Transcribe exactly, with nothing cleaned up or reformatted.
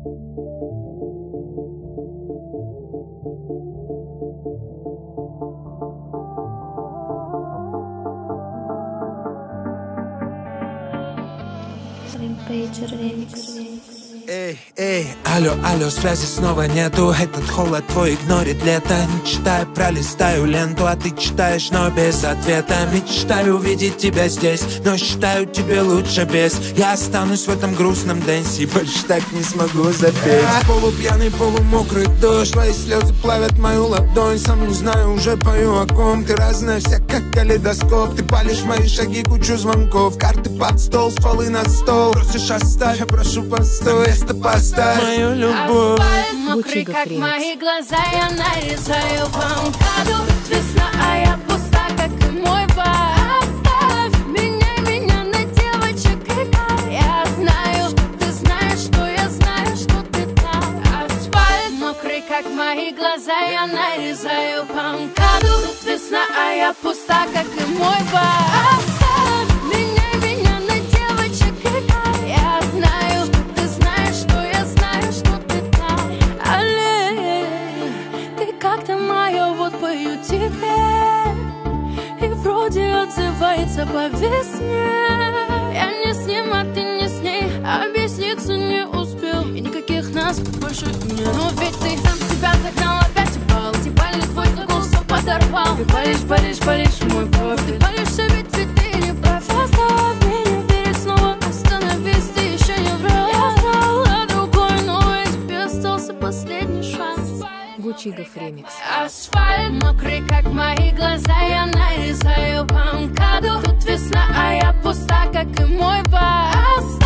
Эй, эй, алло, алло, связи снова нету. Этот холод твой игнорит лето. Не читаю, пролистаю ленту, а ты читаешь, но без ответа. Мечтаю увидеть тебя здесь, но считаю, тебе лучше без. Я останусь в этом грустном дэнсе, больше так не смогу запеть. Полупьяный, полумокрый дождь, твои слезы плавят мою ладонь. Сам не знаю, уже пою о ком. Ты разная вся, как калейдоскоп. Ты палишь мои шаги, кучу звонков. Карты под стол, стволы на стол. Просишь оставь, я прошу постой. Место поставь мою любовь. Асфальт мокрый, как мои глаза. Я нарезаю вам каду. Весна, а я пуста, как и мой бар. Оставь меня, меня на девочек играй. Я знаю, что ты знаешь, что я знаю, что ты там. Асфальт мокрый, как мои глаза. Я нарезаю вам каду. Весна, а я пуста, как и мой бар. Оставь меня, меня на девочек играй. Я знаю, что ты знаешь, что я знаю, что ты там. Але, ты как-то моя, вот пою тебе. И вроде отзывается по весне. Я не с ним, а ты не с ней. Объясниться не успел, и никаких нас больше нет. Но ведь ты сам себя загнал, опять упал. Типали твой загул, все подорвал. Ты палишь, палишь, палишь мой профиль. Ты палишься, ведь ты не прав. Оставь меня верить снова, остановись, ты еще не врал. Я знала другой, но и тебе остался последний шанс. Гучигов ремикс. Асфальт мокрый, как мои глаза. Я нарезаю вам каду. Тут весна, а я пуста, как и мой бар.